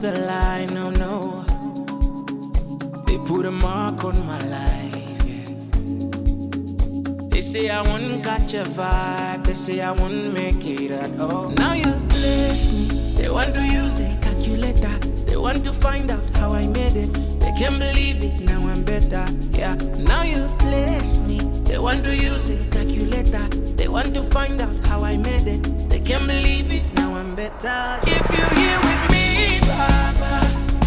the line, no, no. They put a mark on my life, yeah. They say I won't catch a vibe, they say I won't make it at all. Now you bless me, they want to use a calculator. They want to find out how I made it. They can't believe it, now I'm better, yeah. Now you bless me, they want to use a calculator. They want to find out how I made it. They can't believe it, now I'm better. If you're here with me, Baba,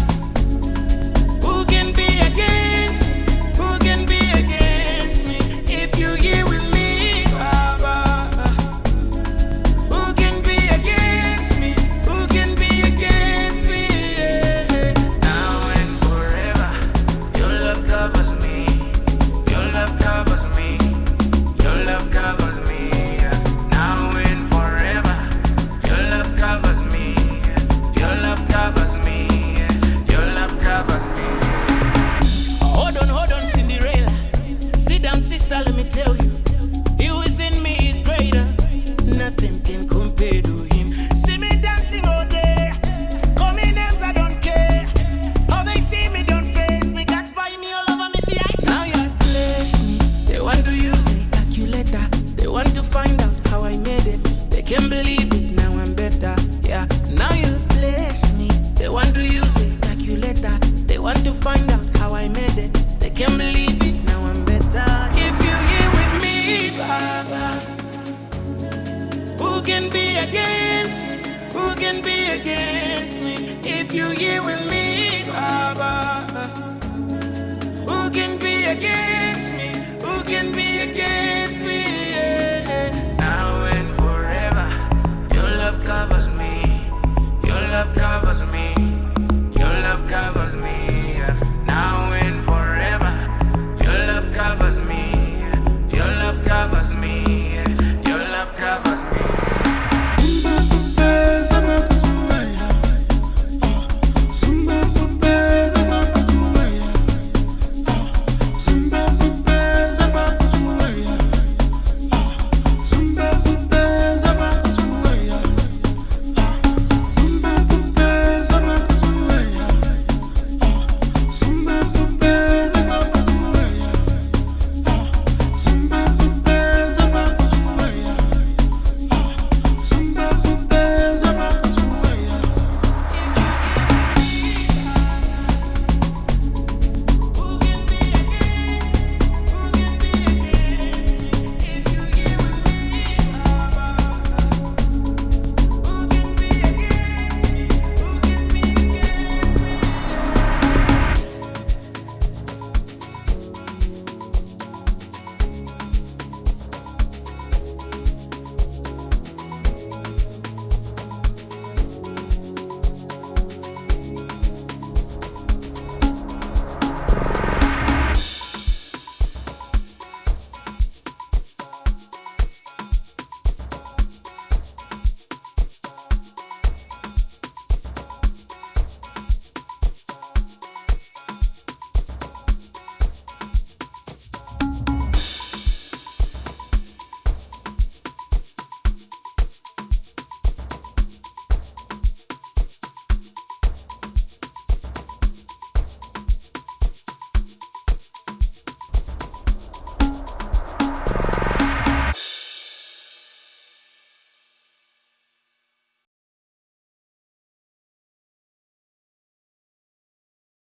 who can be against me? Who can be against me? If you're here with me, Baba, who can be against me? Who can be against me? Yeah. Now and forever, your love covers me. Your love covers me. Your love covers me. Yeah. Now and forever, your love covers me. Your love covers me. Yeah. Your love covers me. Hold on, Cinderella. Sit down, sister, let me tell you. He who is in me is greater. Nothing can compare to him. See me dancing all day. Call me names, I don't care. How they see me, don't face me. That's by me all over me, see I. Now you bless me. They want to use a calculator. They want to find out how I made it. They can't believe it, now I'm better, yeah. Now you bless me. They want to use a calculator. They want to find out how I made it. They can't believe it, now I'm better. If you're here with me, Baba, who can be against me? Who can be against me? If you're here with me, Baba,